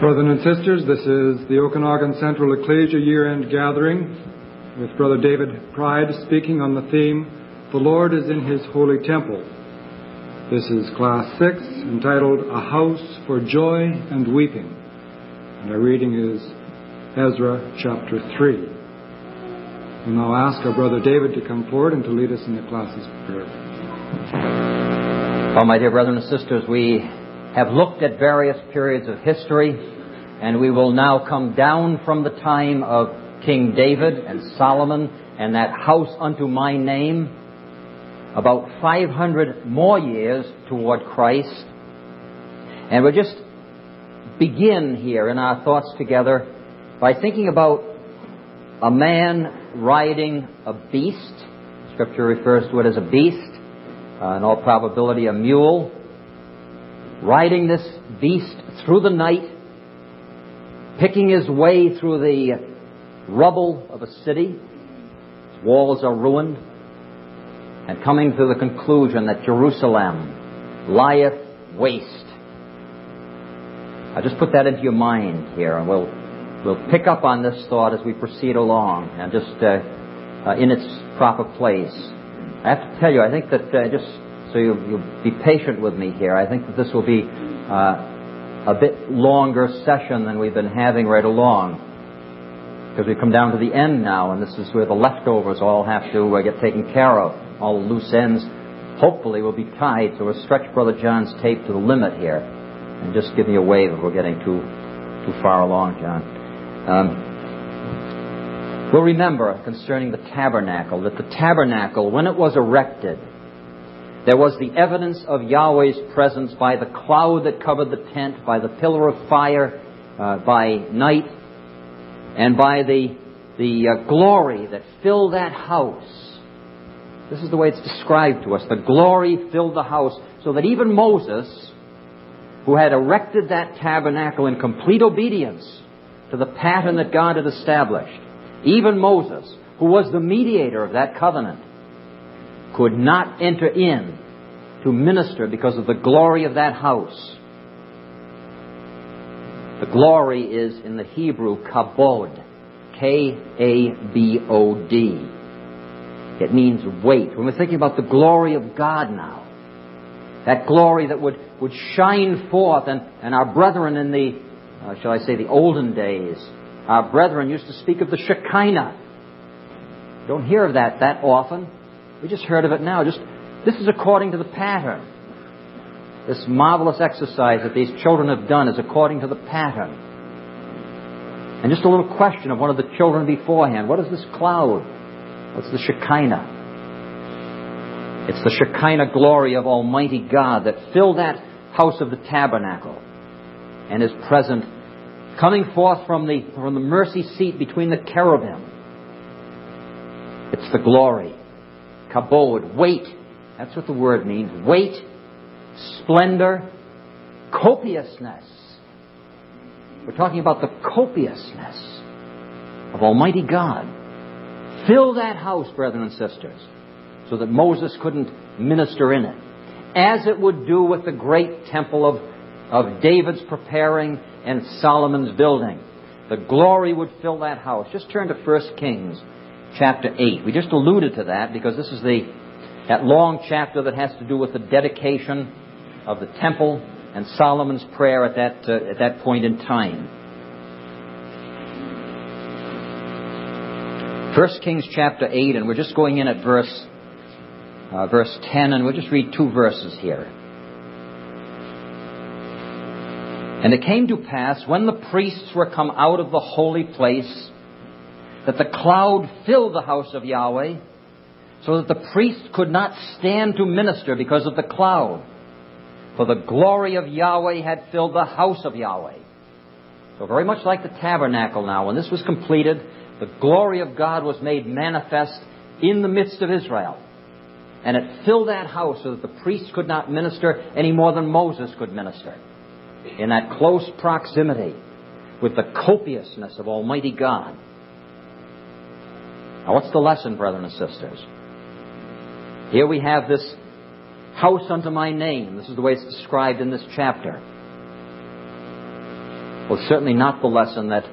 Brothers and sisters, this is the Okanagan Central Ecclesia year-end gathering with Brother David Pride speaking on the theme, The Lord is in His Holy Temple. This is Class 6, entitled, A House for Joy and Weeping. And our reading is Ezra chapter 3. We'll now ask our Brother David to come forward and to lead us in the classes of prayer. Well, my dear brothers and sisters, we have looked at various periods of history, and we will now come down from the time of King David and Solomon and that house unto my name, about 500 more years toward Christ. And we'll just begin here in our thoughts together by thinking about a man riding a beast. Scripture refers to it as a beast, in all probability a mule, riding this beast through the night, picking his way through the rubble of a city. Its walls are ruined, and coming to the conclusion that Jerusalem lieth waste. I'll just put that into your mind here, and we'll pick up on this thought as we proceed along, and just in its proper place. I have to tell you, I think that just so you'll be patient with me here, I think that this will be a bit longer session than we've been having right along, because we come down to the end now, and this is where the leftovers all have to get taken care of. All the loose ends hopefully will be tied, so we'll stretch Brother John's tape to the limit here, and just give me a wave if we're getting too far along, John. We'll remember concerning the tabernacle that the tabernacle, when it was erected, there was the evidence of Yahweh's presence by the cloud that covered the tent, by the pillar of fire by night, and by the glory that filled that house. This is the way it's described to us. The glory filled the house, so that even Moses, who had erected that tabernacle in complete obedience to the pattern that God had established, even Moses, who was the mediator of that covenant, could not enter in to minister because of the glory of that house. The glory is in the Hebrew kabod, K-A-B-O-D. It means weight. When we're thinking about the glory of God now, that glory that would shine forth, and our brethren in the, shall I say, the olden days, our brethren used to speak of the Shekinah. You don't hear of that often. We just heard of it now. This is according to the pattern. This marvelous exercise that these children have done is according to the pattern. And just a little question of one of the children beforehand. What is this cloud? What's the Shekinah? It's the Shekinah glory of Almighty God that filled that house of the tabernacle and is present, coming forth from the mercy seat between the cherubim. It's the glory. Kabod, weight. That's what the word means. Weight, splendor, copiousness. We're talking about the copiousness of Almighty God. Fill that house, brethren and sisters, so that Moses couldn't minister in it, as it would do with the great temple of David's preparing and Solomon's building. The glory would fill that house. Just turn to 1 Kings chapter 8. We just alluded to that because this is that long chapter that has to do with the dedication of the temple and Solomon's prayer at that point in time. 1 Kings chapter 8, and we're just going in at verse 10, and we'll just read 2 verses here. And it came to pass, when the priests were come out of the holy place, that the cloud filled the house of Yahweh, so that the priests could not stand to minister because of the cloud. For the glory of Yahweh had filled the house of Yahweh. So very much like the tabernacle now, when this was completed, the glory of God was made manifest in the midst of Israel. And it filled that house so that the priests could not minister any more than Moses could minister, in that close proximity with the copiousness of Almighty God. Now, what's the lesson, brethren and sisters? Here we have this house unto my name. This is the way it's described in this chapter. Well, certainly not the lesson that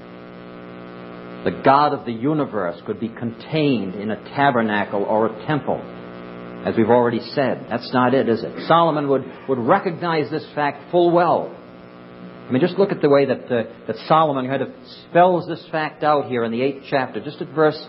the God of the universe could be contained in a tabernacle or a temple, as we've already said. That's not it, is it? Solomon would recognize this fact full well. I mean, just look at the way that Solomon kind of spells this fact out here in the 8th chapter, just at verse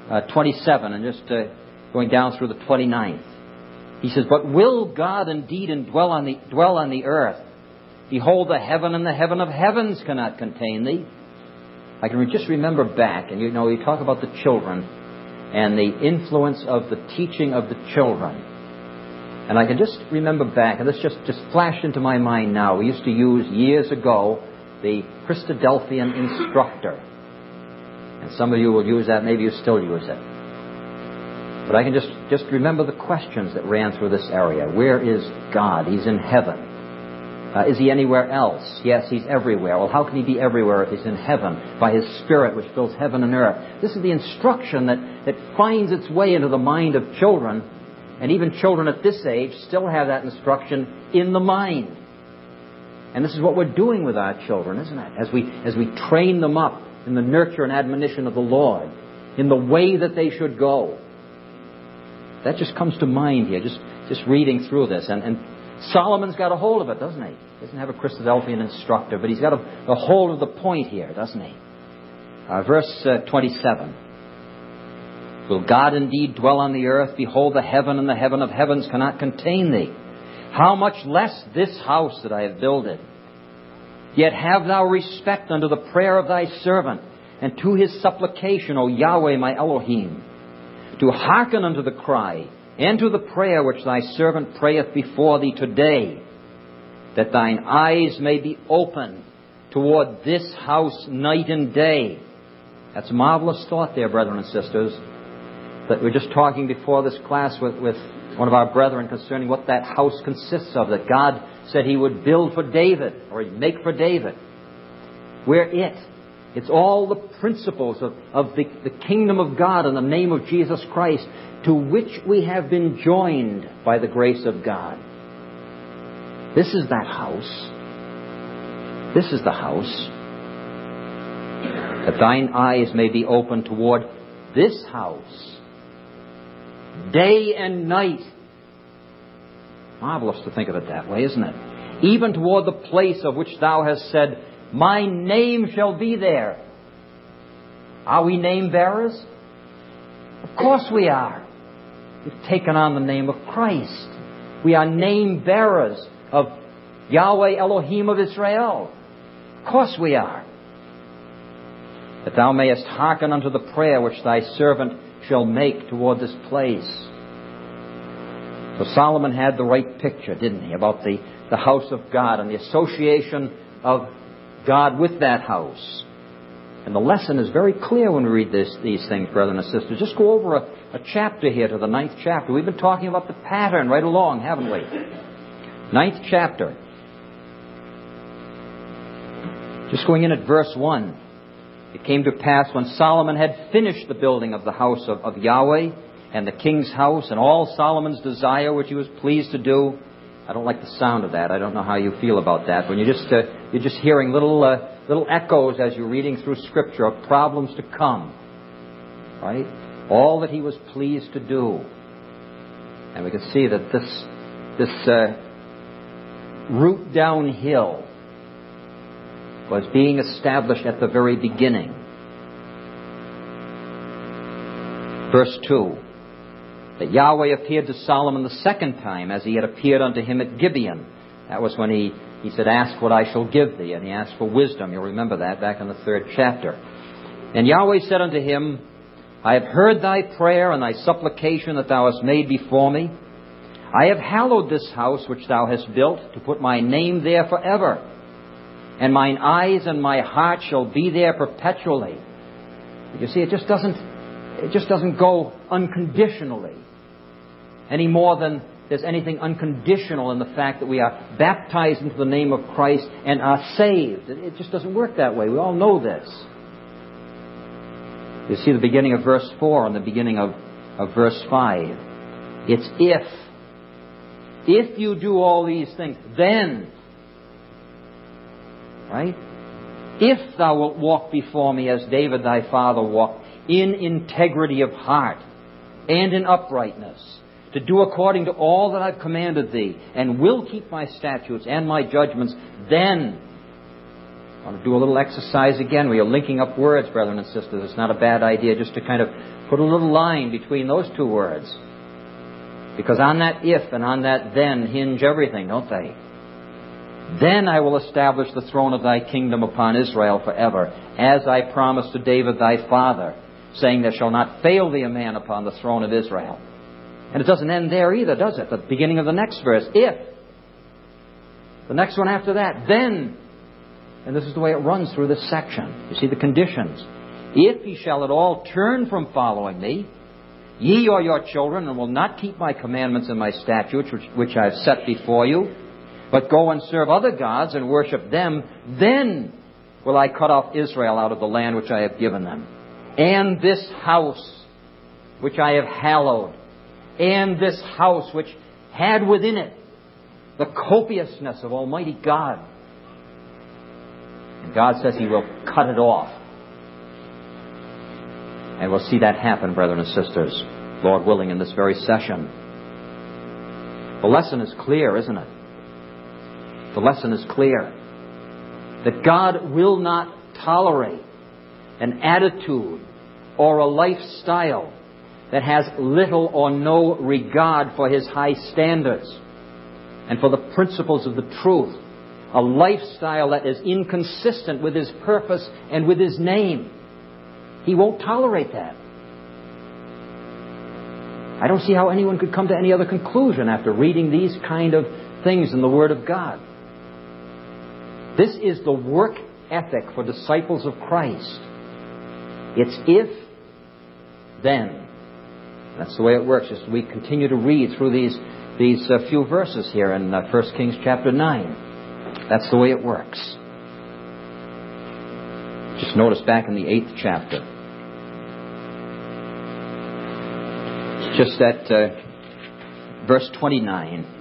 27 and just going down through the 29th. He says, "But will God indeed dwell on the earth? Behold, the heaven and the heaven of heavens cannot contain thee." I can just remember back, and you talk about the children and the influence of the teaching of the children. And I can just remember back, and this just flashed into my mind now. We used to use years ago the Christadelphian Instructor. And some of you will use that, maybe you still use it. But I can just remember the questions that ran through this area. Where is God? He's in heaven. Is he anywhere else? Yes, he's everywhere. Well, how can he be everywhere if he's in heaven? By his Spirit, which fills heaven and earth. This is the instruction that finds its way into the mind of children. And even children at this age still have that instruction in the mind. And this is what we're doing with our children, isn't it? As we train them up in the nurture and admonition of the Lord, in the way that they should go. That just comes to mind here, just reading through this. And Solomon's got a hold of it, doesn't he? He doesn't have a Christadelphian instructor, but he's got a hold of the point here, doesn't he? Verse 27. "Will God indeed dwell on the earth? Behold, the heaven and the heaven of heavens cannot contain thee. How much less this house that I have builded? Yet have thou respect unto the prayer of thy servant, and to his supplication, O Yahweh my Elohim, to hearken unto the cry, and to the prayer which thy servant prayeth before thee today, that thine eyes may be open toward this house night and day." That's a marvelous thought there, brethren and sisters. That we're just talking before this class with one of our brethren concerning what that house consists of, that God said he would build for David, or he'd make for David. It's all the principles of the kingdom of God in the name of Jesus Christ, to which we have been joined by the grace of God. This is that house. This is the house. That thine eyes may be open toward this house, day and night. Marvelous to think of it that way, isn't it? Even toward the place of which thou hast said, my name shall be there. Are we name bearers? Of course we are. We've taken on the name of Christ. We are name bearers of Yahweh Elohim of Israel. Of course we are. That thou mayest hearken unto the prayer which thy servant shall make toward this place. So Solomon had the right picture, didn't he, about the house of God and the association of God with that house. And the lesson is very clear when we read these things, brethren and sisters. Just go over a chapter here to the 9th chapter. We've been talking about the pattern right along, haven't we? 9th chapter. Just going in at verse 1. It came to pass when Solomon had finished the building of the house of Yahweh and the king's house and all Solomon's desire which he was pleased to do. I don't like the sound of that. I don't know how you feel about that. When you're just hearing little echoes as you're reading through Scripture of problems to come. Right? All that he was pleased to do. And we can see that this route downhill was being established at the very beginning. Verse 2. That Yahweh appeared to Solomon the second time as he had appeared unto him at Gibeon. That was when he said, ask what I shall give thee. And he asked for wisdom. You'll remember that back in the 3rd chapter. And Yahweh said unto him, I have heard thy prayer and thy supplication that thou hast made before me. I have hallowed this house which thou hast built to put my name there forever. And mine eyes and my heart shall be there perpetually. You see, it just doesn't go unconditionally any more than there's anything unconditional in the fact that we are baptized into the name of Christ and are saved. It just doesn't work that way. We all know this. You see the beginning of verse 4 and the beginning of verse 5. It's if you do all these things, then. Right? If thou wilt walk before me as David thy father walked, in integrity of heart and in uprightness, to do according to all that I've commanded thee, and will keep my statutes and my judgments, then, I want to do a little exercise again. We are linking up words, brethren and sisters. It's not a bad idea just to kind of put a little line between those two words. Because on that if and on that then hinge everything, don't they? Then I will establish the throne of thy kingdom upon Israel forever, as I promised to David thy father, saying, there shall not fail thee a man upon the throne of Israel. And it doesn't end there either, does it? The beginning of the next verse, if. The next one after that, then. And this is the way it runs through this section. You see the conditions. If ye shall at all turn from following me, ye or your children, and will not keep my commandments and my statutes, which I have set before you, but go and serve other gods and worship them, then will I cut off Israel out of the land which I have given them. And this house which I have hallowed, and this house which had within it the copiousness of Almighty God. And God says He will cut it off. And we'll see that happen, brethren and sisters, Lord willing, in this very session. The lesson is clear, isn't it? The lesson is clear. That God will not tolerate an attitude or a lifestyle that has little or no regard for His high standards and for the principles of the truth. A lifestyle that is inconsistent with His purpose and with His name. He won't tolerate that. I don't see how anyone could come to any other conclusion after reading these kind of things in the Word of God. This is the work ethic for disciples of Christ. It's if, then. That's the way it works as we continue to read through these few verses here in 1 Kings chapter 9. That's the way it works. Just notice back in the 8th chapter. Just at verse 29.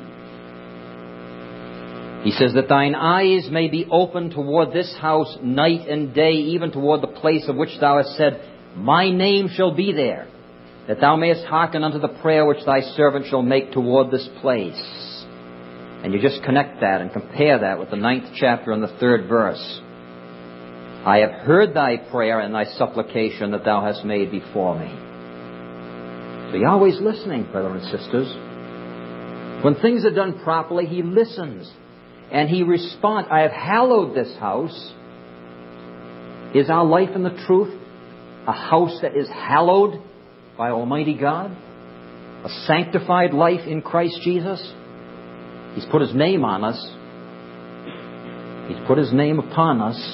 He says, that thine eyes may be open toward this house night and day, even toward the place of which thou hast said, my name shall be there, that thou mayest hearken unto the prayer which thy servant shall make toward this place. And you just connect that and compare that with the 9th chapter and the 3rd verse. I have heard thy prayer and thy supplication that thou hast made before me. So Yahweh's listening, brothers and sisters. When things are done properly, He listens. And He responds. I have hallowed this house. Is our life in the truth a house that is hallowed by Almighty God? A sanctified life in Christ Jesus? He's put His name on us. He's put His name upon us.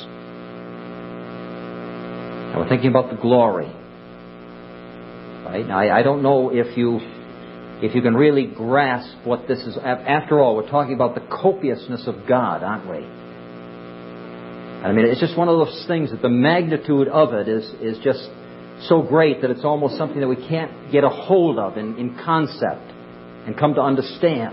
And we're thinking about the glory. Right? Now, I don't know if you can really grasp what this is. After all, we're talking about the copiousness of God, aren't we? I mean, it's just one of those things that the magnitude of it is just so great that it's almost something that we can't get a hold of in concept and come to understand.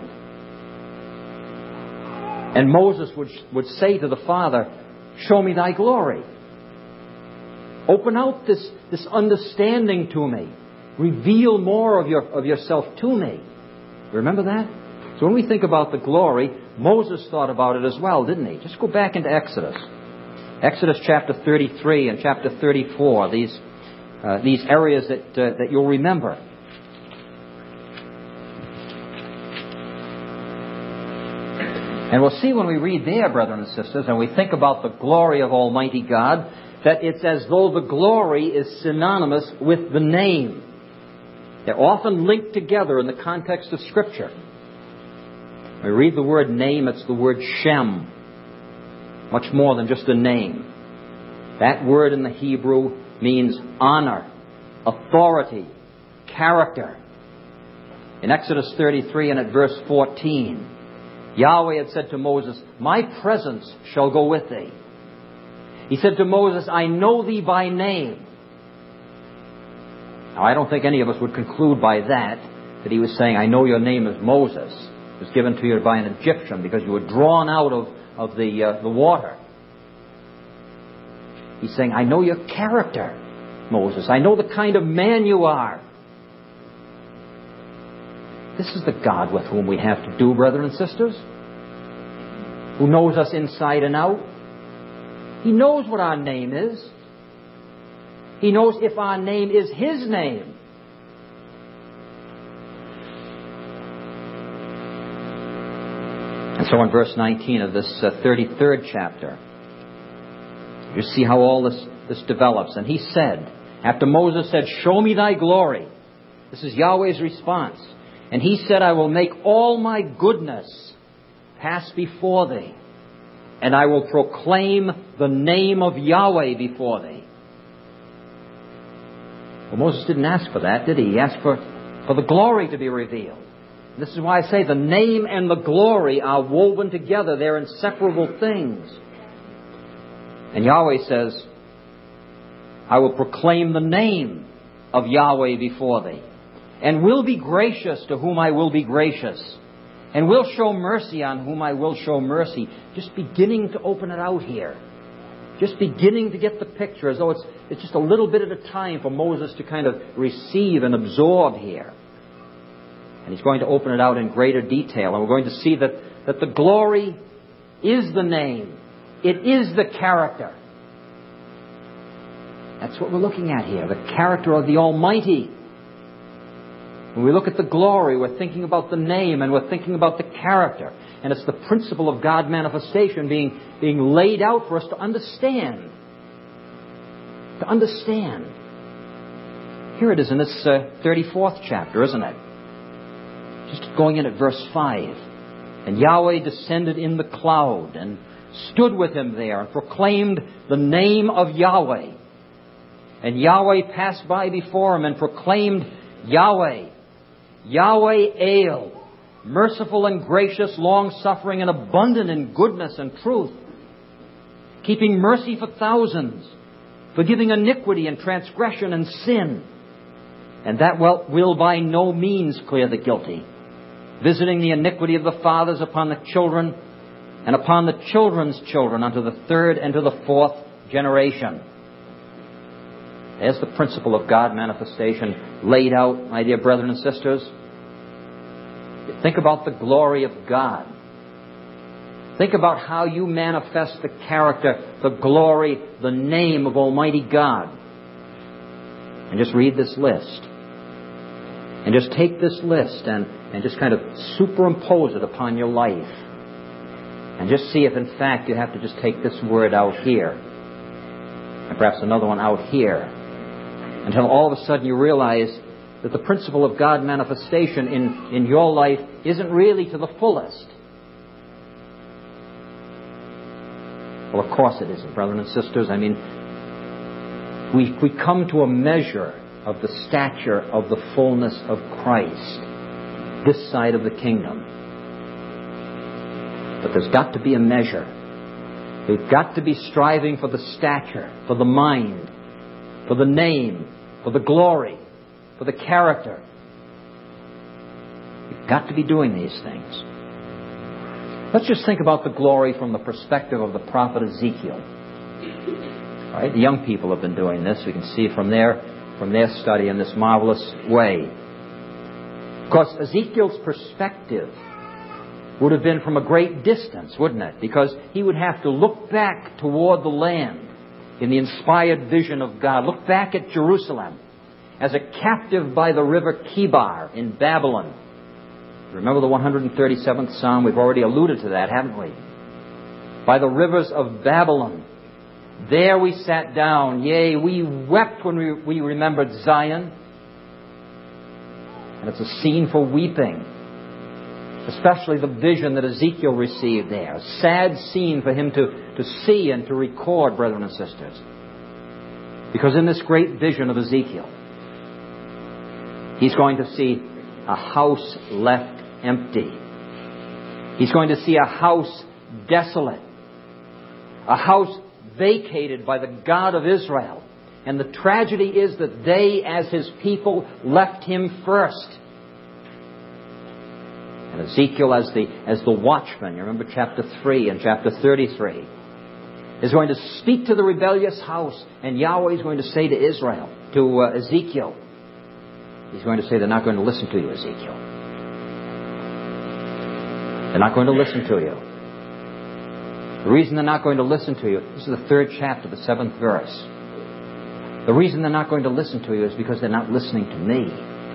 And Moses would say to the Father, show me thy glory. Open out this understanding to me. Reveal more of yourself to me. Remember that? So when we think about the glory, Moses thought about it as well, didn't he? Just go back into Exodus. Exodus chapter 33 and chapter 34. These areas that you'll remember. And we'll see when we read there, brethren and sisters, and we think about the glory of Almighty God, that it's as though the glory is synonymous with the name. They're often linked together in the context of Scripture. When we read the word name, it's the word Shem. Much more than just a name. That word in the Hebrew means honor, authority, character. In Exodus 33 and at verse 14, Yahweh had said to Moses, my presence shall go with thee. He said to Moses, I know thee by name. Now, I don't think any of us would conclude by that He was saying, I know your name is Moses. It was given to you by an Egyptian because you were drawn out of the water. He's saying, I know your character, Moses. I know the kind of man you are. This is the God with whom we have to do, brethren and sisters, who knows us inside and out. He knows what our name is. He knows if our name is His name. And so in verse 19 of this 33rd chapter, you see how all this develops. And he said, after Moses said, show me thy glory. This is Yahweh's response. And he said, I will make all my goodness pass before thee, and I will proclaim the name of Yahweh before thee. Well, Moses didn't ask for that, did he? He asked for the glory to be revealed. This is why I say the name and the glory are woven together. They're inseparable things. And Yahweh says, I will proclaim the name of Yahweh before thee, and will be gracious to whom I will be gracious, and will show mercy on whom I will show mercy. Just beginning to open it out here. Just beginning to get the picture, as though it's just a little bit at a time for Moses to kind of receive and absorb here. And he's going to open it out in greater detail. And we're going to see that the glory is the name. It is the character. That's what we're looking at here, the character of the Almighty. When we look at the glory, we're thinking about the name and we're thinking about the character. And it's the principle of God manifestation being laid out for us to understand. To understand. Here it is in this 34th chapter, isn't it? Just going in at verse 5. And Yahweh descended in the cloud and stood with him there and proclaimed the name of Yahweh. And Yahweh passed by before him and proclaimed Yahweh, Yahweh El, merciful and gracious, long-suffering and abundant in goodness and truth, keeping mercy for thousands, forgiving iniquity and transgression and sin, and that will by no means clear the guilty, visiting the iniquity of the fathers upon the children and upon the children's children unto the third and to the fourth generation. There's the principle of God manifestation laid out, my dear brethren and sisters. Think about the glory of God. Think about how you manifest the character, the glory, the name of Almighty God. And just read this list. And just take this list and just kind of superimpose it upon your life. And just see if in fact you have to just take this word out here. And perhaps another one out here. Until all of a sudden you realize that the principle of God manifestation in your life isn't really to the fullest. Well, of course it isn't, brethren and sisters. I mean, we come to a measure of the stature of the fullness of Christ this side of the kingdom. But there's got to be a measure. We've got to be striving for the stature, for the mind, for the name, for the glory, for the character. You've got to be doing these things. Let's just think about the glory from the perspective of the prophet Ezekiel. All right, the young people have been doing this. We can see from their study in this marvelous way. Of course, Ezekiel's perspective would have been from a great distance, wouldn't it? Because he would have to look back toward the land in the inspired vision of God. Look back at Jerusalem as a captive by the river Kibar in Babylon. Remember the 137th Psalm? We've already alluded to that, haven't we? By the rivers of Babylon. There we sat down. Yea, we wept when we remembered Zion. And it's a scene for weeping. Especially the vision that Ezekiel received there. A sad scene for him to see and to record, brethren and sisters. Because in this great vision of Ezekiel, he's going to see a house left empty. He's going to see a house desolate. A house vacated by the God of Israel. And the tragedy is that they, as his people, left him first. And Ezekiel as the watchman, you remember chapter 3 and chapter 33. is going to speak to the rebellious house, and Yahweh is going to say to Israel, to Ezekiel, He's going to say, they're not going to listen to you, Ezekiel. They're not going to listen to you. The reason they're not going to listen to you, this is the 3rd chapter, the 7th verse. The reason they're not going to listen to you is because they're not listening to me.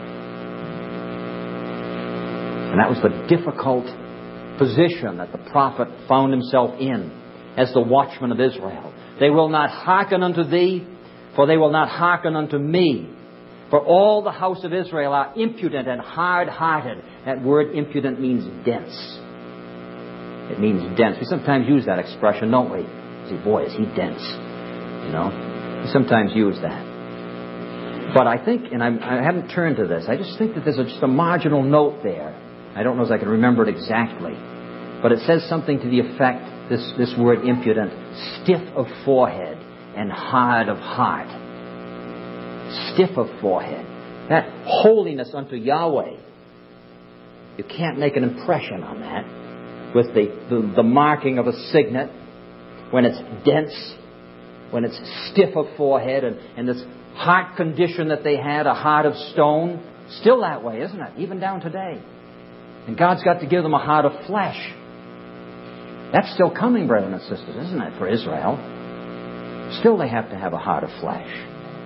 And that was the difficult position that the prophet found himself in as the watchman of Israel. They will not hearken unto thee, for they will not hearken unto me. For all the house of Israel are impudent and hard-hearted. That word impudent means dense. It means dense. We sometimes use that expression, don't we? See, boy, is he dense. You know? We sometimes use that. But I think, and I haven't turned to this, I just think that there's just a marginal note there. I don't know if I can remember it exactly. But it says something to the effect, this word impudent, stiff of forehead and hard of heart. Stiff of forehead. That holiness unto Yahweh. You can't make an impression on that with the marking of a signet when it's dense, when it's stiff of forehead, and this heart condition that they had, a heart of stone. Still that way, isn't it? Even down today. And God's got to give them a heart of flesh. That's still coming, brethren and sisters, isn't it, for Israel? Still they have to have a heart of flesh.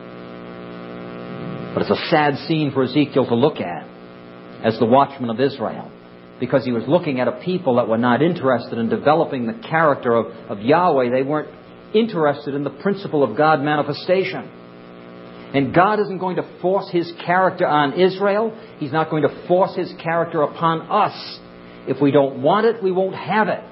But it's a sad scene for Ezekiel to look at as the watchman of Israel, because he was looking at a people that were not interested in developing the character of Yahweh. They weren't interested in the principle of God manifestation. And God isn't going to force His character on Israel. He's not going to force His character upon us. If we don't want it, we won't have it.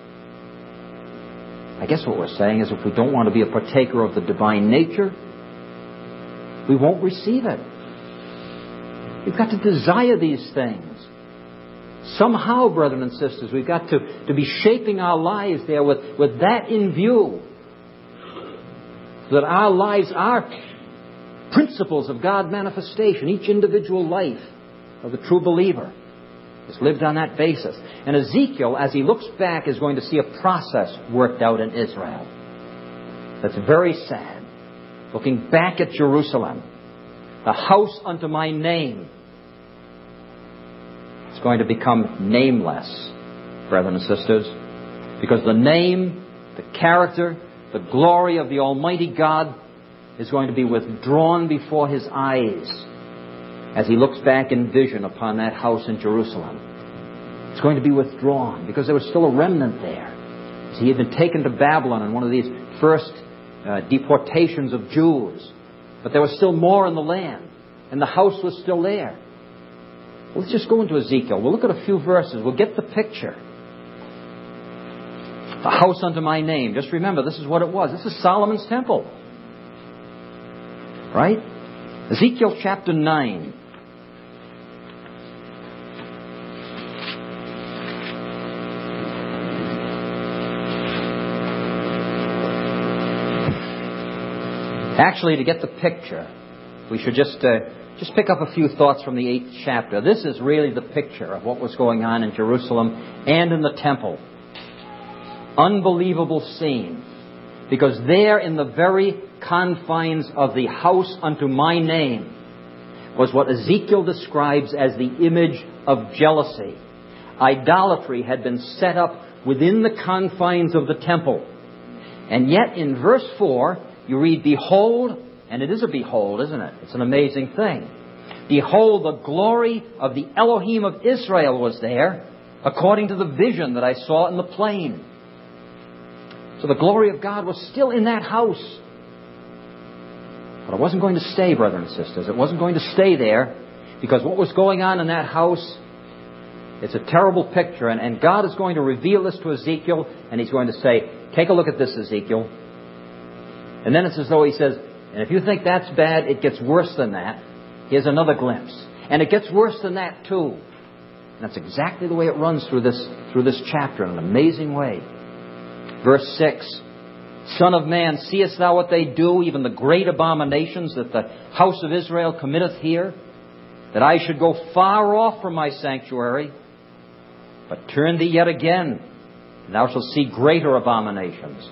I guess what we're saying is if we don't want to be a partaker of the divine nature, we won't receive it. We've got to desire these things. Somehow, brethren and sisters, we've got to be shaping our lives there with that in view. So that our lives are principles of God manifestation. Each individual life of the true believer is lived on that basis. And Ezekiel, as he looks back, is going to see a process worked out in Israel. That's very sad. Looking back at Jerusalem, the house unto my name, it's going to become nameless, brethren and sisters, because the name, the character, the glory of the Almighty God is going to be withdrawn before his eyes as he looks back in vision upon that house in Jerusalem. It's going to be withdrawn because there was still a remnant there. So he had been taken to Babylon in one of these first deportations of Jews. But there was still more in the land. And the house was still there. Well, let's just go into Ezekiel. We'll look at a few verses. We'll get the picture. The house unto my name. Just remember, this is what it was. This is Solomon's temple. Right? Ezekiel chapter 9. Actually, to get the picture, we should just pick up a few thoughts from the 8th chapter. This is really the picture of what was going on in Jerusalem and in the temple. Unbelievable scene. Because there in the very confines of the house unto my name was what Ezekiel describes as the image of jealousy. Idolatry had been set up within the confines of the temple. And yet in verse 4, you read, behold, and it is a behold, isn't it? It's an amazing thing. Behold, the glory of the Elohim of Israel was there, according to the vision that I saw in the plain. So the glory of God was still in that house. But it wasn't going to stay, brothers and sisters. It wasn't going to stay there, because what was going on in that house, it's a terrible picture. And God is going to reveal this to Ezekiel, and He's going to say, take a look at this, Ezekiel. And then it's as though He says, and if you think that's bad, it gets worse than that. Here's another glimpse. And it gets worse than that too. And that's exactly the way it runs through this chapter in an amazing way. Verse 6, Son of man, seest thou what they do, even the great abominations that the house of Israel committeth here? That I should go far off from my sanctuary, but turn thee yet again, and thou shalt see greater abominations.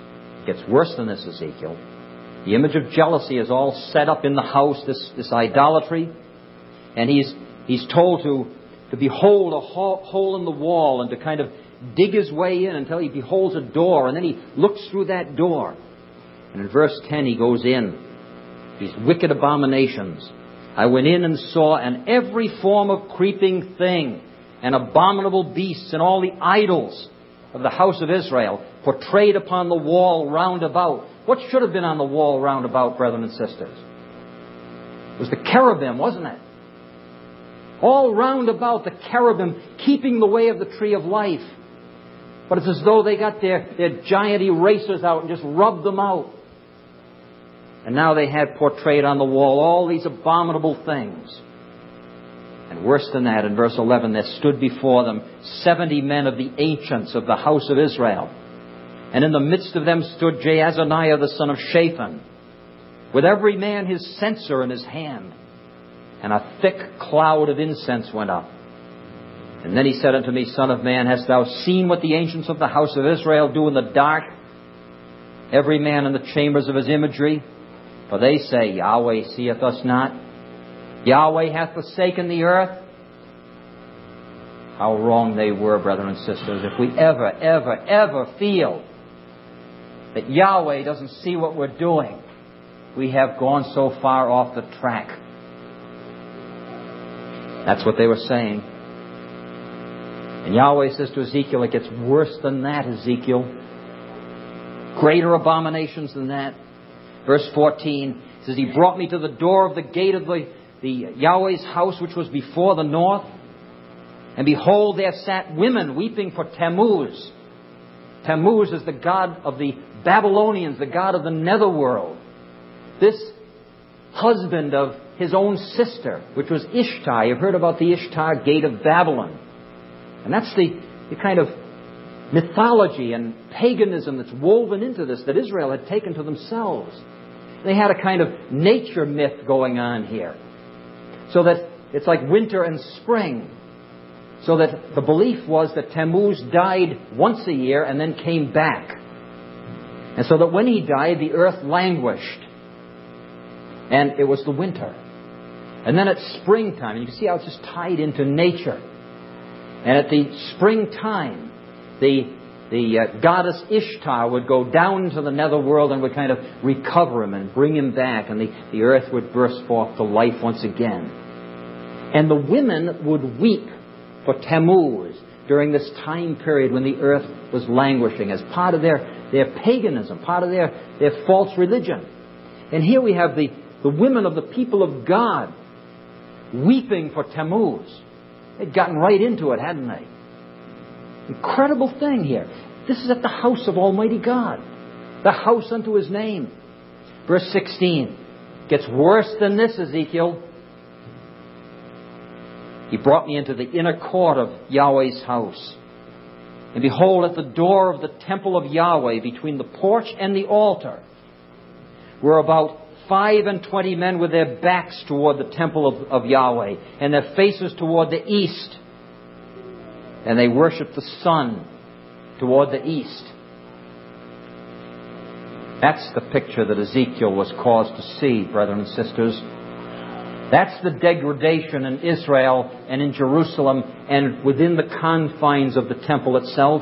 It gets worse than this, Ezekiel. The image of jealousy is all set up in the house, this idolatry. And he's told to behold a hole in the wall and to kind of dig his way in until he beholds a door. And then he looks through that door. And in verse 10 he goes in. These wicked abominations. I went in and saw, and every form of creeping thing and abominable beasts and all the idols of the house of Israel portrayed upon the wall round about. What should have been on the wall round about, brethren and sisters? It was the cherubim, wasn't it? All round about the cherubim keeping the way of the tree of life. But it's as though they got their giant erasers out and just rubbed them out. And now they had portrayed on the wall all these abominable things. And worse than that, in verse 11, there stood before them 70 men of the ancients of the house of Israel. And in the midst of them stood Jaazaniah the son of Shaphan, with every man his censer in his hand. And a thick cloud of incense went up. And then he said unto me, Son of man, hast thou seen what the ancients of the house of Israel do in the dark? Every man in the chambers of his imagery. For they say, Yahweh seeth us not. Yahweh hath forsaken the earth. How wrong they were, brethren and sisters. If we ever feel that Yahweh doesn't see what we're doing, we have gone so far off the track. That's what they were saying. And Yahweh says to Ezekiel, it gets worse than that, Ezekiel. Greater abominations than that. Verse 14 says, He brought me to the door of the gate of the Yahweh's house, which was before the north. And behold, there sat women weeping for Tammuz. Tammuz is the god of the Babylonians, the god of the netherworld. This husband of his own sister, which was Ishtar. You've heard about the Ishtar gate of Babylon. And that's the kind of mythology and paganism that's woven into this that Israel had taken to themselves. They had a kind of nature myth going on here. So that it's like winter and spring. So that the belief was that Tammuz died once a year and then came back. And so that when he died, the earth languished. And it was the winter. And then at springtime, and you can see how it's just tied into nature. And at the springtime, the goddess Ishtar would go down to the netherworld and would kind of recover him and bring him back. And the earth would burst forth to life once again. And the women would weep for Tammuz during this time period when the earth was languishing as part of their paganism, part of their false religion. And here we have the women of the people of God weeping for Tammuz. They'd gotten right into it, hadn't they? Incredible thing here. This is at the house of Almighty God. The house unto His name. Verse 16. Gets worse than this, Ezekiel. He brought me into the inner court of Yahweh's house. And behold, at the door of the temple of Yahweh, between the porch and the altar, were about 25 men with their backs toward the temple of Yahweh, and their faces toward the east. And they worshiped the sun toward the east. That's the picture that Ezekiel was caused to see, brethren and sisters. That's the degradation in Israel and in Jerusalem and within the confines of the temple itself.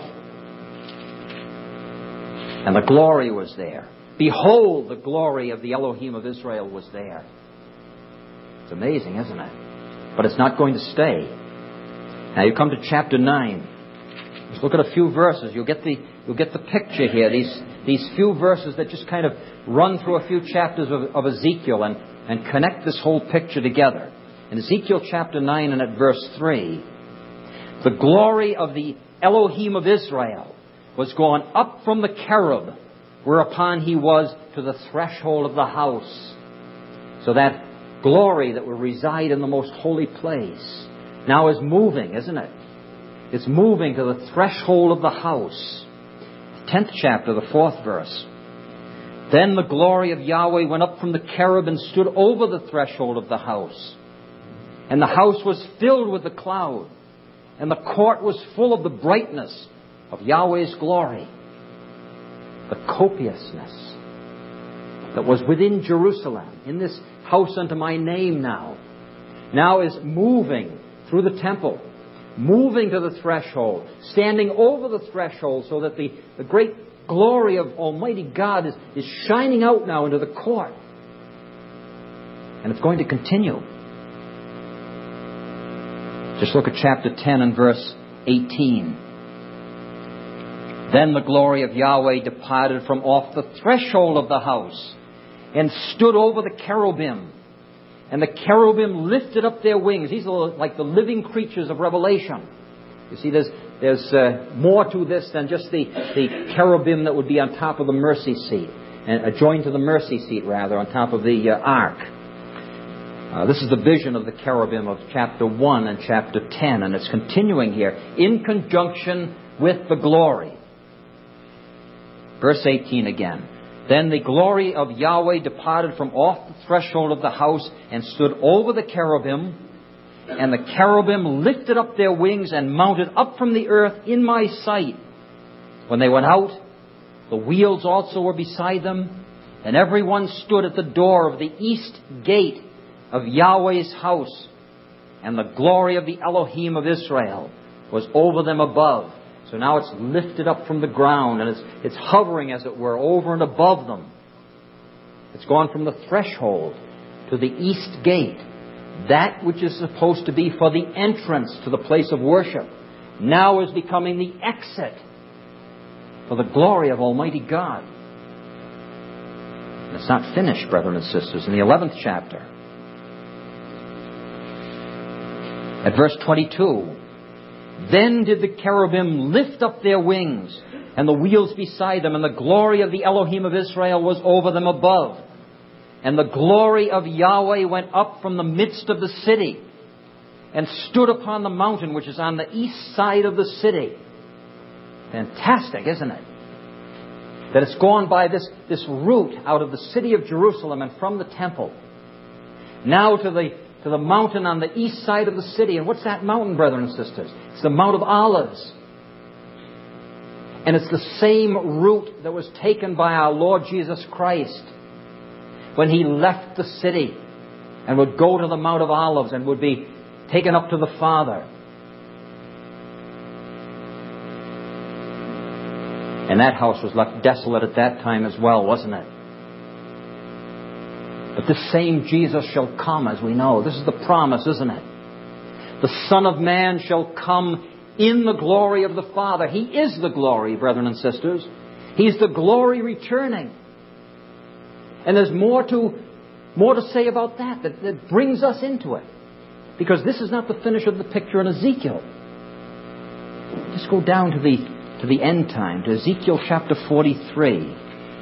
And the glory was there. Behold, the glory of the Elohim of Israel was there. It's amazing, isn't it? But it's not going to stay. Now you come to chapter 9. Just look at a few verses. You'll get the picture here. These few verses that just kind of run through a few chapters of Ezekiel and connect this whole picture together. In Ezekiel chapter 9 and at verse 3, the glory of the Elohim of Israel was gone up from the cherub, whereupon he was to the threshold of the house. So that glory that will reside in the most holy place now is moving, isn't it? It's moving to the threshold of the house. 10th chapter, the 4th verse. Then the glory of Yahweh went up from the cherub and stood over the threshold of the house. And the house was filled with the cloud, and the court was full of the brightness of Yahweh's glory. the copiousness that was within Jerusalem, in this house unto my name now is moving through the temple, moving to the threshold, standing over the threshold so that the great glory of Almighty God is shining out now into the court. And it's going to continue. Just look at chapter 10 and verse 18. Then the glory of Yahweh departed from off the threshold of the house and stood over the cherubim. And the cherubim lifted up their wings. These are like the living creatures of Revelation. You see, there's more to this than just the cherubim that would be on top of the mercy seat, and joined to the mercy seat, rather, on top of the ark. This is the vision of the cherubim of chapter 1 and chapter 10, and it's continuing here in conjunction with the glory. Verse 18 again. Then the glory of Yahweh departed from off the threshold of the house and stood over the cherubim. And the cherubim lifted up their wings and mounted up from the earth in my sight. When they went out, the wheels also were beside them. And everyone stood at the door of the east gate of Yahweh's house. And the glory of the Elohim of Israel was over them above. So now it's lifted up from the ground, and it's hovering, as it were, over and above them. It's gone from the threshold to the east gate. That which is supposed to be for the entrance to the place of worship now is becoming the exit for the glory of Almighty God. And it's not finished, brethren and sisters. In the 11th chapter, at verse 22, then did the cherubim lift up their wings, and the wheels beside them, and the glory of the Elohim of Israel was over them above. And the glory of Yahweh went up from the midst of the city, and stood upon the mountain which is on the east side of the city. Fantastic, isn't it? That it's gone by this route out of the city of Jerusalem and from the temple, now to the mountain on the east side of the city. And what's that mountain, brethren and sisters? It's the Mount of Olives. And it's the same route that was taken by our Lord Jesus Christ when He left the city and would go to the Mount of Olives and would be taken up to the Father. And that house was left desolate at that time as well, wasn't it? But this same Jesus shall come, as we know. This is the promise, isn't it? The Son of Man shall come in the glory of the Father. He is the glory, brethren and sisters. He's the glory returning. And there's more to say about that brings us into it. Because this is not the finish of the picture in Ezekiel. Just go down to the end time, to Ezekiel chapter 43.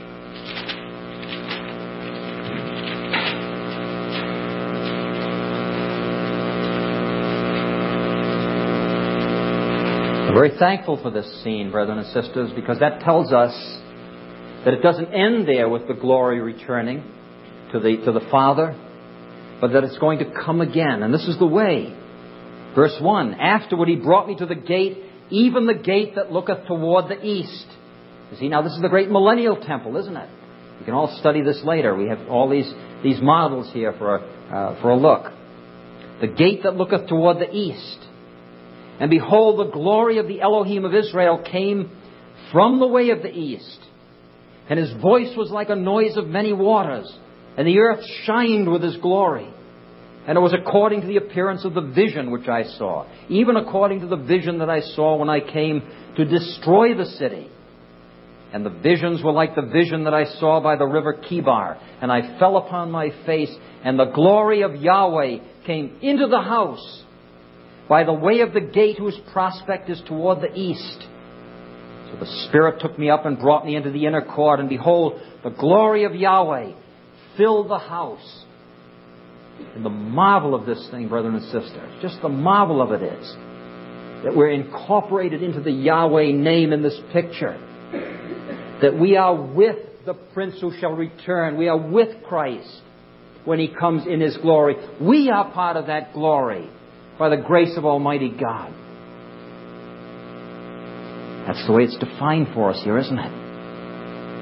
I'm very thankful for this scene, brethren and sisters, because that tells us that it doesn't end there with the glory returning to the Father, but that it's going to come again. And this is the way. Verse 1, afterward He brought me to the gate, even the gate that looketh toward the east. You see, now this is the great millennial temple, isn't it? You can all study this later. We have all these models here for a look. The gate that looketh toward the east. And behold, the glory of the Elohim of Israel came from the way of the east. And His voice was like a noise of many waters. And the earth shined with His glory. And it was according to the appearance of the vision which I saw. Even according to the vision that I saw when I came to destroy the city. And the visions were like the vision that I saw by the river Kibar. And I fell upon my face. And the glory of Yahweh came into the house by the way of the gate whose prospect is toward the east. So the Spirit took me up and brought me into the inner court. And behold, the glory of Yahweh filled the house. And the marvel of this thing, brethren and sisters, just the marvel of it is that we're incorporated into the Yahweh name in this picture. That we are with the Prince who shall return. We are with Christ when He comes in His glory. We are part of that glory by the grace of Almighty God. That's the way it's defined for us here, isn't it?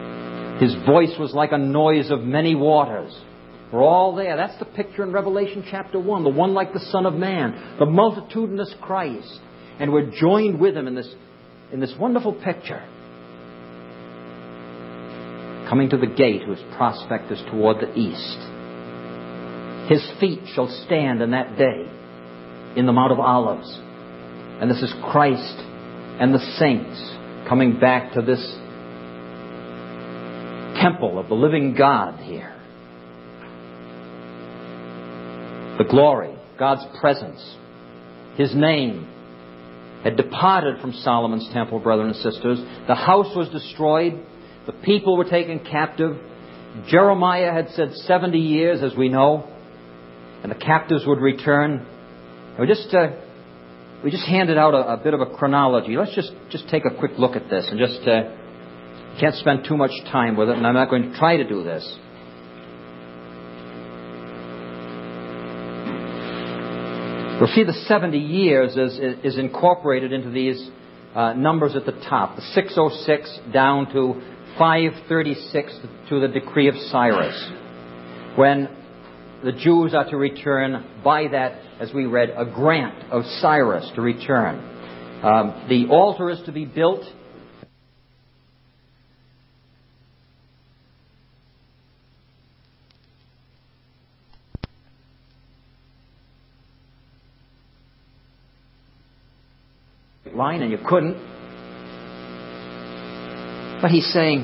His voice was like a noise of many waters. We're all there. That's the picture in Revelation chapter 1. The one like the Son of Man. The multitudinous Christ. And we're joined with Him in this wonderful picture. Coming to the gate, whose prospect is toward the east. His feet shall stand in that day in the Mount of Olives. And this is Christ and the saints coming back to this temple of the living God here. The glory, God's presence, His name had departed from Solomon's temple, brethren and sisters. The house was destroyed. The people were taken captive. Jeremiah had said 70 years, as we know, and the captives would return. We just handed out a bit of a chronology. Let's just take a quick look at this and just can't spend too much time with it, and I'm not going to try to do this. We'll see the 70 years is incorporated into these numbers at the top. The 606 down to 536 to the decree of Cyrus, when the Jews are to return by that, as we read, a grant of Cyrus to return. The altar is to be built. Line, and you couldn't. But he's saying,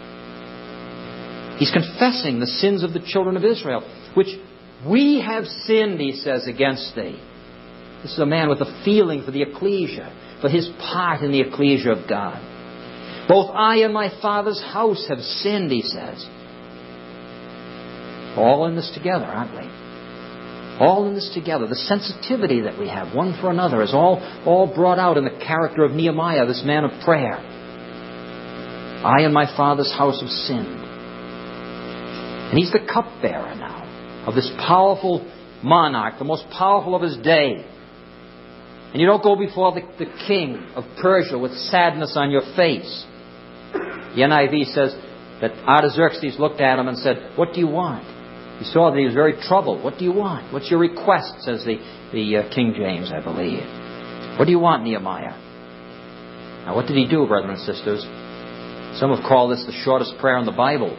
he's confessing the sins of the children of Israel, which we have sinned, he says, against thee. This is a man with a feeling for the ecclesia, for his part in the ecclesia of God. Both I and my father's house have sinned, he says. All in this together, aren't we? All in this together. The sensitivity that we have one for another is all brought out in the character of Nehemiah, this man of prayer. I and my father's house have sinned. And he's the cupbearer now of this powerful monarch, the most powerful of his day. And you don't go before the king of Persia with sadness on your face. The NIV says that Artaxerxes looked at him and said, "What do you want?" He saw that he was very troubled. "What do you want? What's your request?" says the King James, I believe. "What do you want, Nehemiah?" Now, what did he do, brethren and sisters? Some have called this the shortest prayer in the Bible.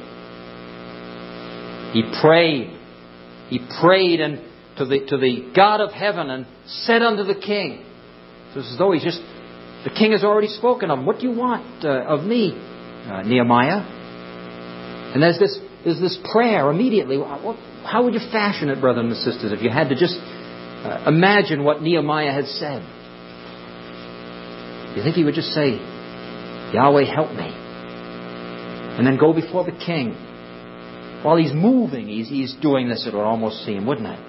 He prayed. He prayed to the God of heaven and said unto the king. So it's as though the king has already spoken of him. "What do you want of me, Nehemiah?" And there's this prayer immediately. How would you fashion it, brothers and sisters, if you had to just imagine what Nehemiah had said? You think he would just say, "Yahweh, help me," and then go before the king? While he's moving, he's doing this, it would almost seem, wouldn't it?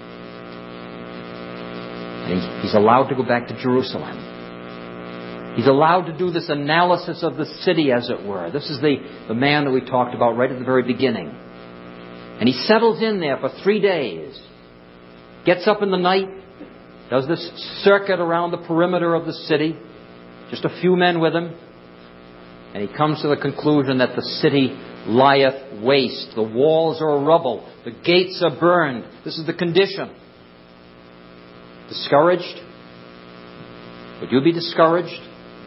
And he's allowed to go back to Jerusalem. He's allowed to do this analysis of the city, as it were. This is the man that we talked about right at the very beginning. And he settles in there for 3 days. Gets up in the night, does this circuit around the perimeter of the city, just a few men with him, and he comes to the conclusion that the city lieth waste. The walls are rubble. The gates are burned. This is the condition. Discouraged? Would you be discouraged?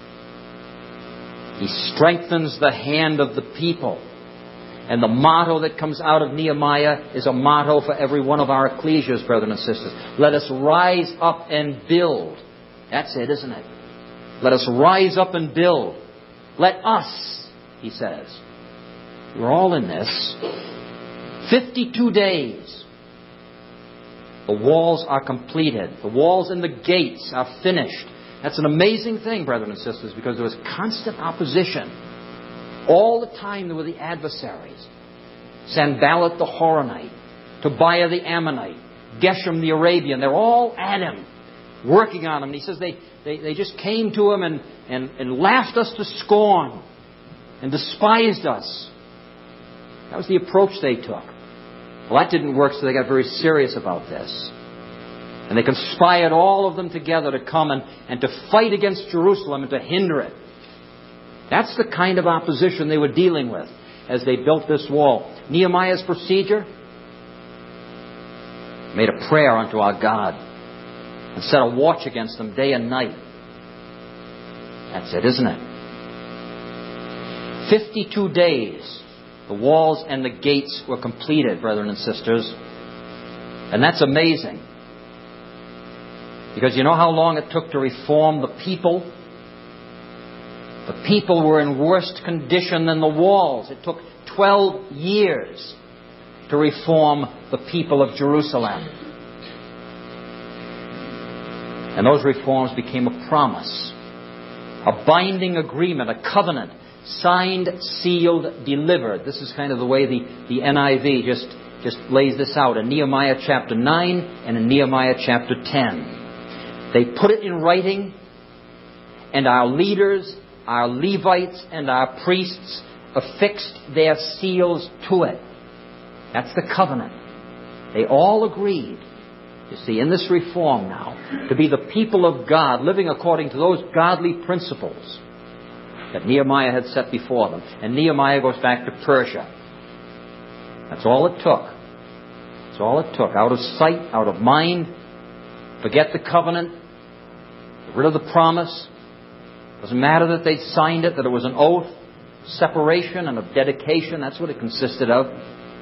He strengthens the hand of the people. And the motto that comes out of Nehemiah is a motto for every one of our ecclesias, brothers and sisters. Let us rise up and build. That's it, isn't it? Let us rise up and build. Let us, he says. We're all in this. 52 days. The walls are completed. The walls and the gates are finished. That's an amazing thing, brethren and sisters, because there was constant opposition. All the time there were the adversaries. Sanballat the Horonite, Tobiah the Ammonite, Geshem the Arabian. They're all at him, working on him. And he says they just came to him and laughed us to scorn and despised us. That was the approach they took. Well, that didn't work, so they got very serious about this. And they conspired, all of them together, to come and to fight against Jerusalem and to hinder it. That's the kind of opposition they were dealing with. as they built this wall. Nehemiah's procedure? Made a prayer unto our God and set a watch against them day and night. That's it, isn't it? 52 days, the walls and the gates were completed, brethren and sisters. And that's amazing. Because you know how long it took to reform the people? The people were in worse condition than the walls. It took 12 years to reform the people of Jerusalem. And those reforms became a promise, a binding agreement, a covenant, signed, sealed, delivered. This is kind of the way the NIV just lays this out in Nehemiah chapter 9 and in Nehemiah chapter 10. They put it in writing, and our leaders, our Levites, and our priests affixed their seals to it. That's the covenant. They all agreed, you see, in this reform now, to be the people of God, living according to those godly principles that Nehemiah had set before them. And Nehemiah goes back to Persia. That's all it took. That's all it took. Out of sight, out of mind. Forget the covenant. Get rid of the promise. Doesn't matter that they'd signed it, that it was an oath, separation and of dedication. That's what it consisted of.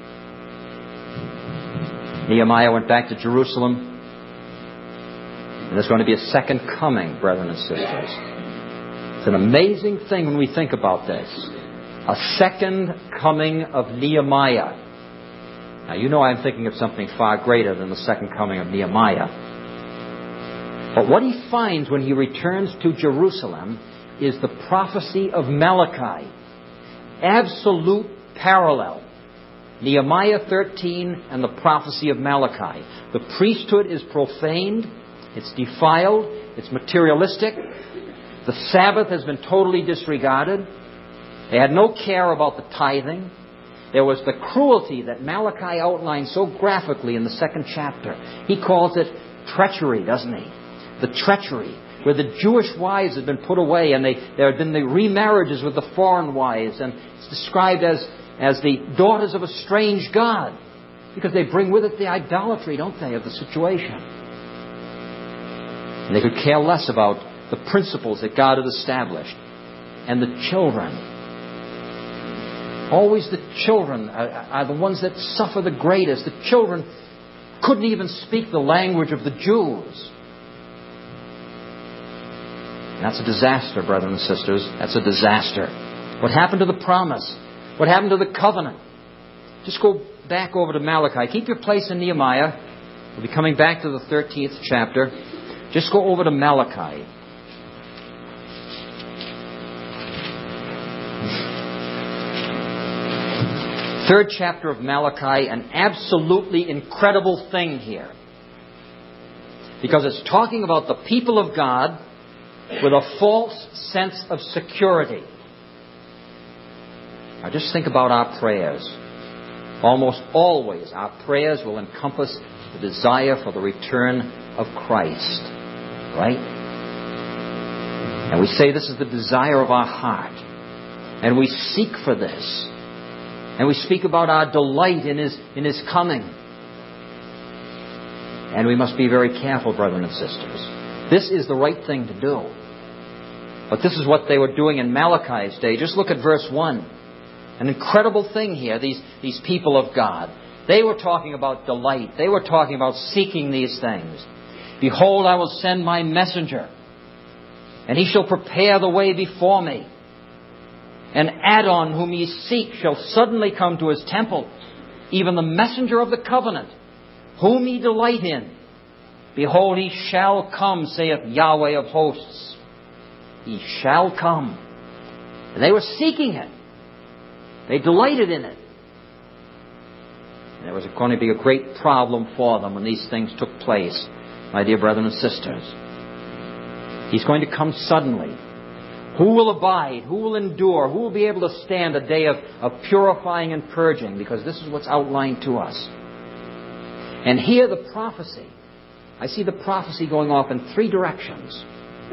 Nehemiah went back to Jerusalem. And there's going to be a second coming, brethren and sisters. It's an amazing thing when we think about this. A second coming of Nehemiah. Now, you know I'm thinking of something far greater than the second coming of Nehemiah. But what he finds when he returns to Jerusalem is the prophecy of Malachi. Absolute parallel. Nehemiah 13 and the prophecy of Malachi. The priesthood is profaned. It's defiled. It's materialistic. The Sabbath has been totally disregarded. They had no care about the tithing. There was the cruelty that Malachi outlined so graphically in the second chapter. He calls it treachery, doesn't he? The treachery, where the Jewish wives had been put away and there had been the remarriages with the foreign wives. And it's described as the daughters of a strange god, because they bring with it the idolatry, don't they, of the situation. And they could care less about the principles that God had established. And the children. Always the children are the ones that suffer the greatest. The children couldn't even speak the language of the Jews. And that's a disaster, brethren and sisters. That's a disaster. What happened to the promise? What happened to the covenant? Just go back over to Malachi. Keep your place in Nehemiah. We'll be coming back to the 13th chapter. Just go over to Malachi. Third chapter of Malachi, an absolutely incredible thing here. Because it's talking about the people of God with a false sense of security. Now just think about our prayers. Almost always our prayers will encompass the desire for the return of Christ. Right? And we say this is the desire of our heart. And we seek for this. And we speak about our delight in His coming. And we must be very careful, brethren and sisters. This is the right thing to do. But this is what they were doing in Malachi's day. Just look at verse 1. An incredible thing here, these people of God. They were talking about delight. They were talking about seeking these things. Behold, I will send my messenger, and he shall prepare the way before me. And Adon, whom ye seek, shall suddenly come to his temple, even the messenger of the covenant, whom ye delight in. Behold, he shall come, saith Yahweh of hosts. He shall come. And they were seeking it. They delighted in it. And there was going to be a great problem for them when these things took place, my dear brethren and sisters. He's going to come suddenly. Who will abide? Who will endure? Who will be able to stand a day of purifying and purging? Because this is what's outlined to us. And here the prophecy. I see the prophecy going off in three directions.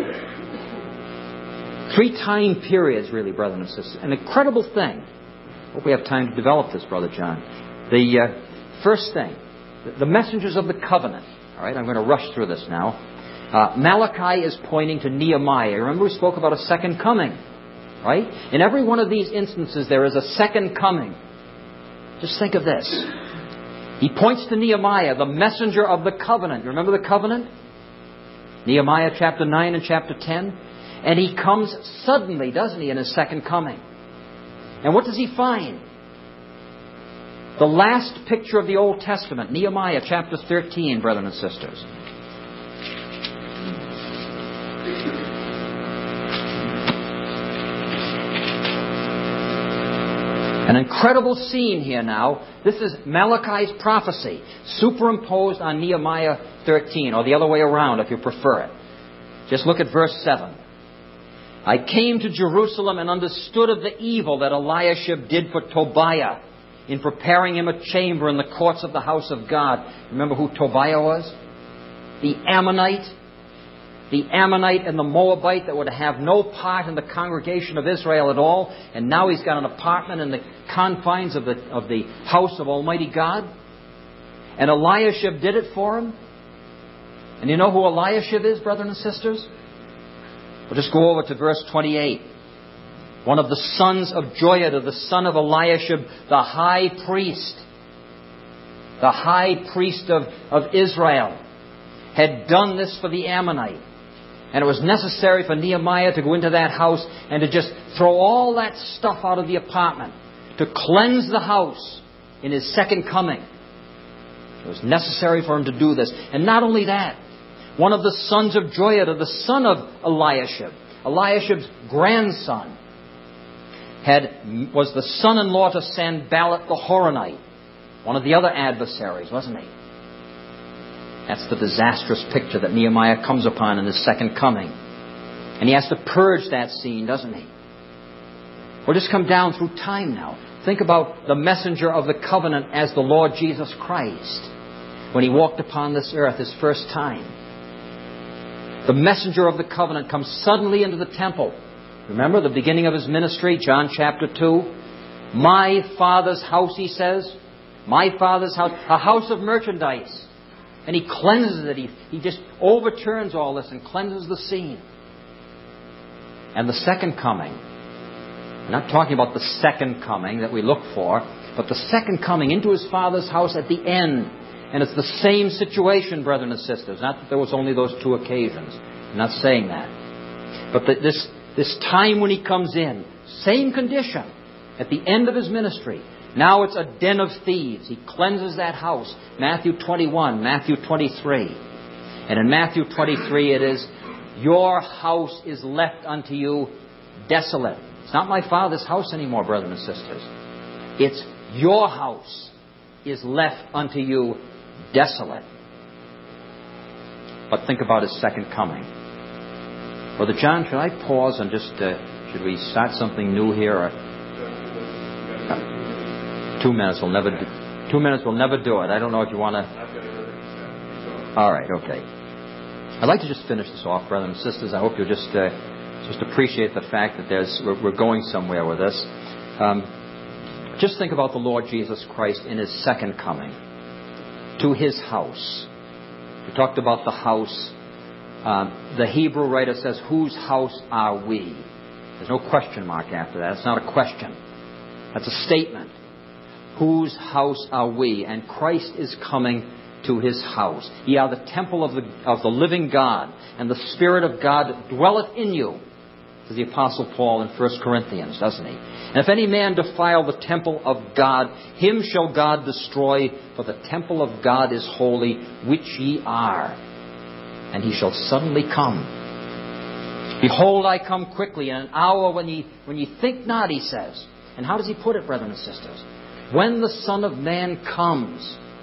3 time periods, really, brethren and sisters. An incredible thing. Hope we have time to develop this, Brother John. The first thing, the messengers of the covenant. All right, I'm going to rush through this now. Malachi is pointing to Nehemiah. Remember we spoke about a second coming, right? In every one of these instances there is a second coming. Just think of this. He points to Nehemiah, the messenger of the covenant. You remember the covenant? Nehemiah chapter 9 and chapter 10. And he comes suddenly, doesn't he, in his second coming. And what does he find? The last picture of the Old Testament, Nehemiah chapter 13, brethren and sisters. An incredible scene here now. This is Malachi's prophecy, superimposed on Nehemiah 13, or the other way around if you prefer it. Just look at verse 7. I came to Jerusalem and understood of the evil that Eliashib did for Tobiah in preparing him a chamber in the courts of the house of God. Remember who Tobiah was? The Ammonite and the Moabite that would have no part in the congregation of Israel at all. And now he's got an apartment in the confines of the house of Almighty God. And Eliashib did it for him. And you know who Eliashib is, brethren and sisters? We'll just go over to verse 28. One of the sons of Joiada, the son of Eliashib, the high priest of Israel, had done this for the Ammonite. And it was necessary for Nehemiah to go into that house and to just throw all that stuff out of the apartment, to cleanse the house in his second coming. It was necessary for him to do this. And not only that, one of the sons of Joiada, the son of Eliashib, Eliashib's grandson, was the son-in-law to Sanballat the Horonite, one of the other adversaries, wasn't he? That's the disastrous picture that Nehemiah comes upon in his second coming. And he has to purge that scene, doesn't he? We'll just come down through time now. Think about the messenger of the covenant as the Lord Jesus Christ when he walked upon this earth his first time. The messenger of the covenant comes suddenly into the temple. Remember the beginning of his ministry, John chapter 2. My Father's house, he says. My Father's house, a house of merchandise. And he cleanses it. He just overturns all this and cleanses the scene. And the second coming. We're not talking about the second coming that we look for, but the second coming into his Father's house at the end. And it's the same situation, brethren and sisters. Not that there was only those two occasions. I'm not saying that. But this time when he comes in, same condition at the end of his ministry. Now it's a den of thieves. He cleanses that house. Matthew 21, Matthew 23. And in Matthew 23 it is, your house is left unto you desolate. It's not my Father's house anymore, brethren and sisters. It's your house is left unto you desolate. But think about his second coming. Brother John, should I pause and just, should we start something new here? Or 2 minutes will never do, 2 minutes will never do it. I don't know if you want to. All right, okay. I'd like to just finish this off, brothers and sisters. I hope you'll just appreciate the fact that we're going somewhere with this. Just think about the Lord Jesus Christ in his second coming to his house. We talked about the house. The Hebrew writer says, whose house are we? There's no question mark after that. It's not a question. That's a statement. Whose house are we? And Christ is coming to his house. Ye are the temple of the living God, and the Spirit of God dwelleth in you. To the Apostle Paul in 1 Corinthians, doesn't he? And if any man defile the temple of God, him shall God destroy, for the temple of God is holy, which ye are. And he shall suddenly come. Behold, I come quickly, in an hour when ye think not, he says. And how does he put it, brethren and sisters? When the Son of Man comes,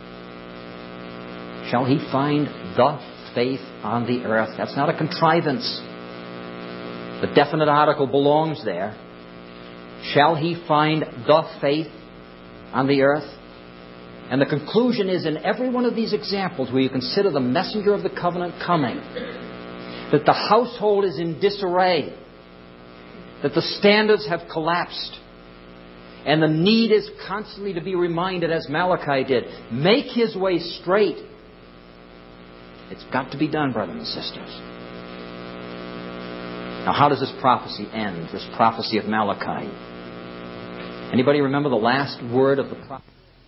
shall he find the faith on the earth? That's not a contrivance. The definite article belongs there. Shall he find the faith on the earth? And the conclusion is, in every one of these examples where you consider the messenger of the covenant coming, that the household is in disarray, that the standards have collapsed. And the need is constantly to be reminded, as Malachi did, make His way straight. It's got to be done, brothers and sisters. Now, how does this prophecy end, this prophecy of Malachi? Anybody remember the last word of the prophecy?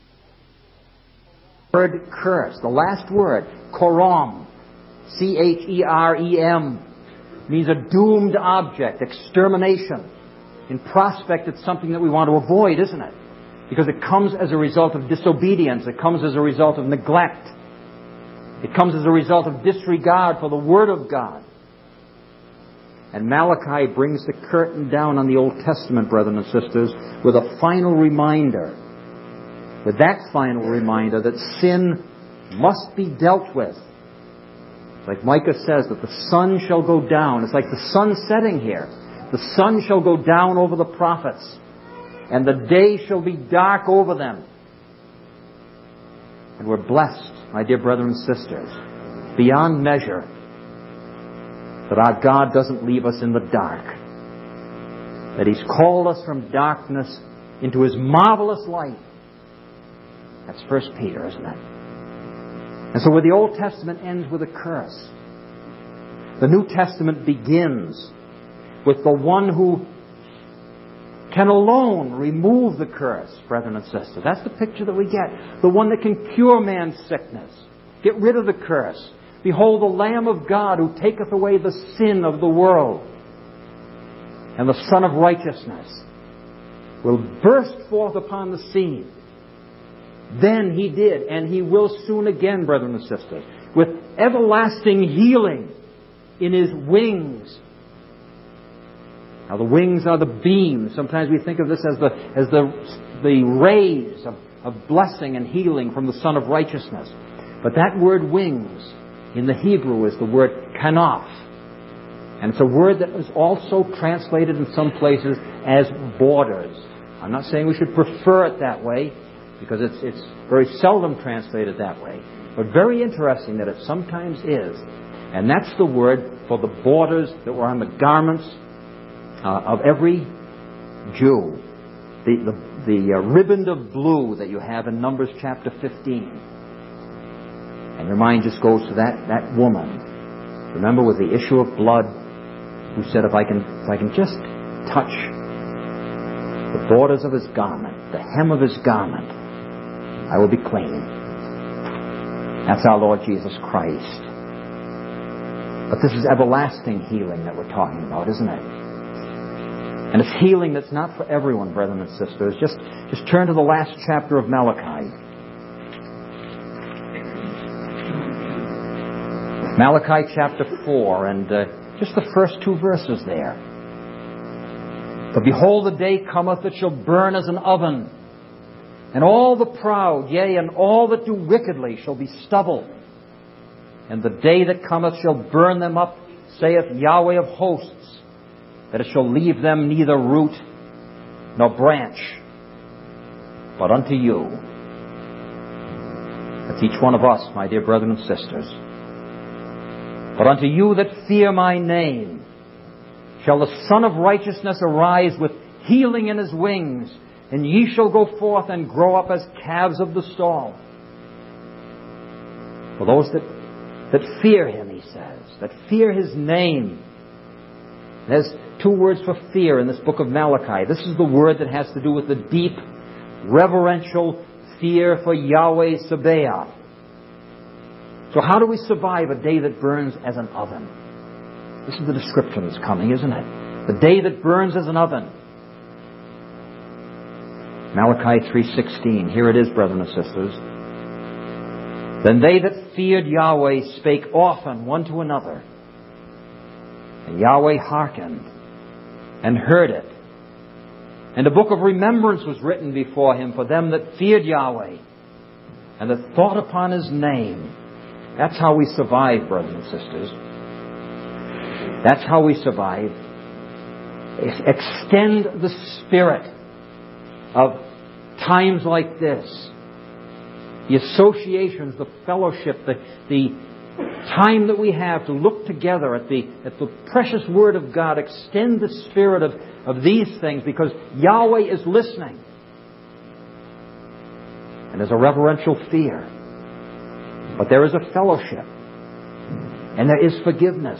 Word curse, the last word, korom, C-H-E-R-E-M, means a doomed object, extermination. In prospect, it's something that we want to avoid, isn't it? Because it comes as a result of disobedience. It comes as a result of neglect. It comes as a result of disregard for the Word of God. And Malachi brings the curtain down on the Old Testament, brethren and sisters, with a final reminder. With that final reminder that sin must be dealt with. Like Micah says, that the sun shall go down. It's like the sun setting here. The sun shall go down over the prophets, and the day shall be dark over them. And we're blessed, my dear brothers and sisters, beyond measure, that our God doesn't leave us in the dark. That He's called us from darkness into His marvelous light. That's 1 Peter, isn't it? And so where the Old Testament ends with a curse, the New Testament begins with the one who can alone remove the curse, brethren and sisters. That's the picture that we get. The one that can cure man's sickness. Get rid of the curse. Behold, the Lamb of God who taketh away the sin of the world. And the Son of Righteousness will burst forth upon the scene. Then He did, and He will soon again, brethren and sisters, with everlasting healing in His wings. Now the wings are the beams. Sometimes we think of this as the rays of blessing and healing from the Son of Righteousness. But that word wings in the Hebrew is the word kanaf. And it's a word that is also translated in some places as borders. I'm not saying we should prefer it that way, because it's very seldom translated that way. But very interesting that it sometimes is. And that's the word for the borders that were on the garments of every Jew. The riband of blue that you have in Numbers chapter 15. And your mind just goes to that woman. Remember, with the issue of blood, who said, if I can just touch the borders of His garment, the hem of His garment, I will be clean. That's our Lord Jesus Christ. But this is everlasting healing that we're talking about, isn't it? And it's healing that's not for everyone, brethren and sisters. Just turn to the last chapter of Malachi. Malachi chapter 4, and just the first 2 verses there. But behold, the day cometh that shall burn as an oven, and all the proud, yea, and all that do wickedly shall be stubble. And the day that cometh shall burn them up, saith Yahweh of hosts, that it shall leave them neither root nor branch. But unto you, that's each one of us, my dear brethren and sisters, but unto you that fear my name shall the Son of Righteousness arise with healing in His wings, and ye shall go forth and grow up as calves of the stall. For those that fear Him, He says, that fear His name. There's 2 words for fear in this book of Malachi. This is the word that has to do with the deep, reverential fear for Yahweh Sabaoth. So how do we survive a day that burns as an oven? This is the description that's coming, isn't it? The day that burns as an oven. Malachi 3:16. Here it is, brethren and sisters. Then they that feared Yahweh spake often one to another. And Yahweh hearkened and heard it. And a book of remembrance was written before Him for them that feared Yahweh and that thought upon His name. That's how we survive, brothers and sisters. That's how we survive. Extend the spirit of times like this. The associations, the fellowship, the time that we have to look together at the precious Word of God. Extend the spirit of these things, because Yahweh is listening. and there's a reverential fear. But there is a fellowship, and there is forgiveness.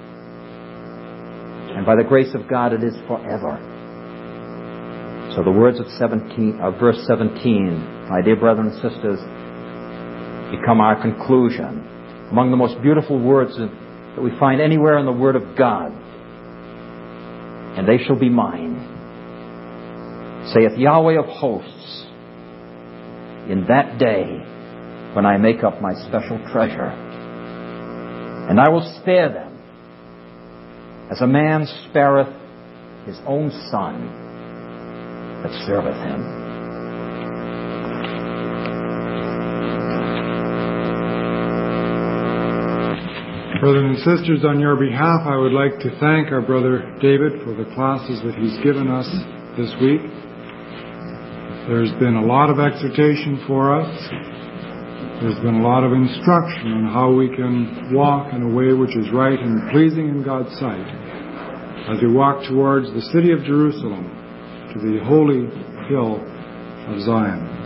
And by the grace of God, it is forever. So the words of verse 17, my dear brethren and sisters, become our conclusion. Among the most beautiful words that we find anywhere in the Word of God. And they shall be mine, saith Yahweh of hosts, in that day when I make up my special treasure. And I will spare them, as a man spareth his own son that serveth him. Brothers and sisters, on your behalf, I would like to thank our brother David for the classes that he's given us this week. There's been a lot of exhortation for us. There's been a lot of instruction on how we can walk in a way which is right and pleasing in God's sight as we walk towards the city of Jerusalem, to the holy hill of Zion.